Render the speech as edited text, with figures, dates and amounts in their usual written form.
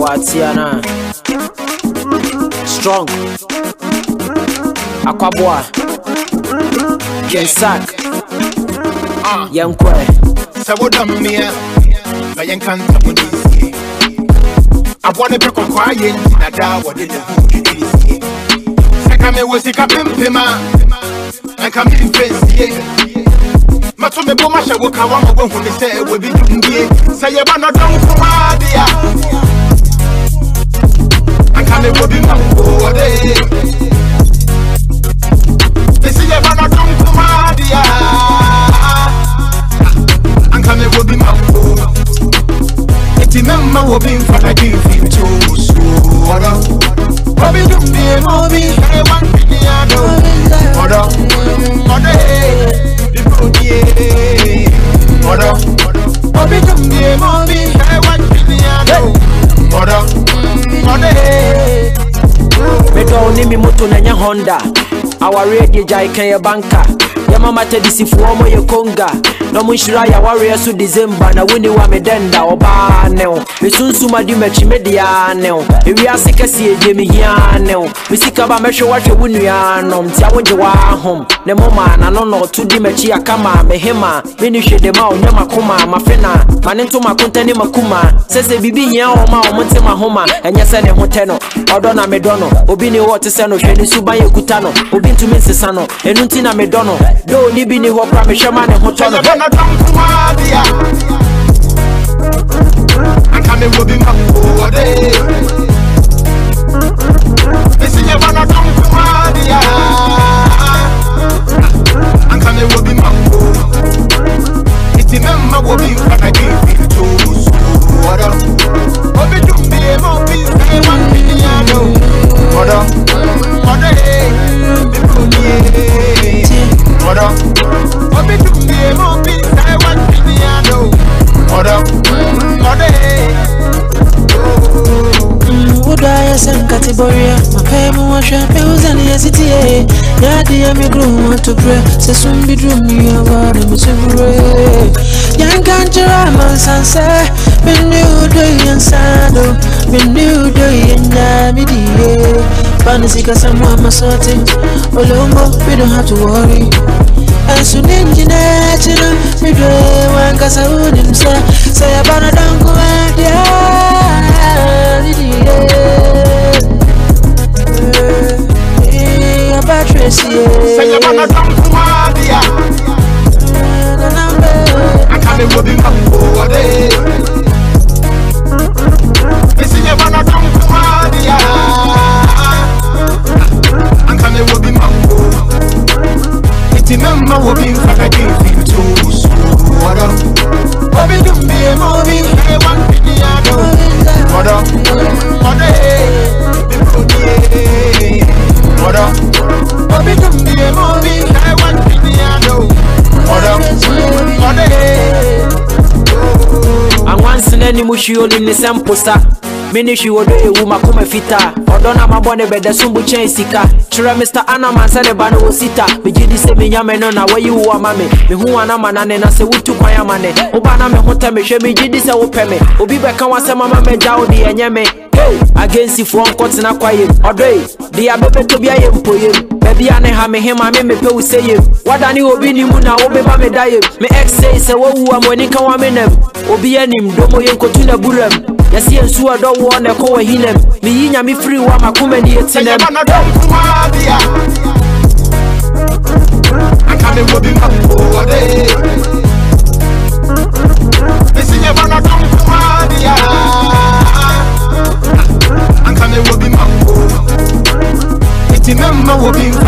Watiana Strong Aquaboa Kensak Yankwe Sawodamia na yankanta munisi Abwane pe kokwaye na da wode de hudisi Saka me wosika pempema Anka me fensie Mato me boma hye wo kawa mo bohu ne se we bi dundie Say ba no don kuma dia Anka me wo bi mambo ode Say ba no don kuma dia Anka me wo bi mambo Eti memma wo bi mfana give him to so oda Obi dundie mobi e wan piano oda oda Oda, Obi dundie mobi e wan piano oda oda Me don't need me moto na nya Honda Our radio jai kan ye banka Ya mama tedisi fuwa mo ye konga No munshira ya warrior su December Na wini wa me denda oba neo Me sunsu madi mechi media neo Ewi asikesi eje mi hiya neo Misika ba meshe washe winu ya no Mtia wonje wa home Ne moma na nono tudi mechi ya kama mehema Mini shede ma onyama kuma mafena Manintu makunte ni makuma Sese bibi ya oma omonte mahoma Enye sene hoteno Odo na medono Obi ni wote seno Sheni suba ye kutano Obi ntu minse sano Enunti na medono Do ni bini wopra me shema ne hotono na don kuma dia Anka me wo bi mambo ode Esi ye ba na don kuma dia Anka me wo bi mambo Iti memma wo bi mfana give him to so oda Obi dundie mobi e wan piano oda oda bi dundie oda Obi dundie mobi e wan piano oda oda Uda ya sen categoria Mapemu wa shape uzani ya city Yadi ya migru want to pray Se sumbi drumi ya wade msivure Yankanjira mansanse Bindi udo yansado Bindi udo yanyamidiye Panisika samwa masote Olombo, we don't have to worry Asuninji nechino Midwe wankasa unimsa Saya bana dangu wadia Say you wanna come to Madia I can't even be mambo ode Say you wanna come to Madia I can't even be mambo Iti memma wo bi mfana give him to so oda Obi dundie mobi e wan piano oda oda bi dundie oda Obi dundie mobi e wan piano oda oda Anwansene ni mushi oli ni semposa Mini shi wodo ewu makoma fita Odo na mabone bede sumbu chen sika Chira Mr. Anna mansane bano osita Mijidi se minyame no na wayi uwa mame Mihuwa na manane na se wutu kwa ya mane Ubana me honte me she mijidi se upeme Obibe kanwa se mama me jao di enyeme Hey, against if one cut na kwa yem Odoi, di abebe tobia yem po yem Baby ane ha me hema me pe use yem Wadani obi ni muna obeba me da yem Me ex say se wo uwa mweni kanwa menem Obi enim domo yen kotuna burem Yasi ensu ado wo ne ko wa hinem Me yinya me free wa makoma ni etinem Say you don kuma dia Anka me wo bi mambo ode Say you don kuma dia Anka me wo bi mambo Iti memma wo bi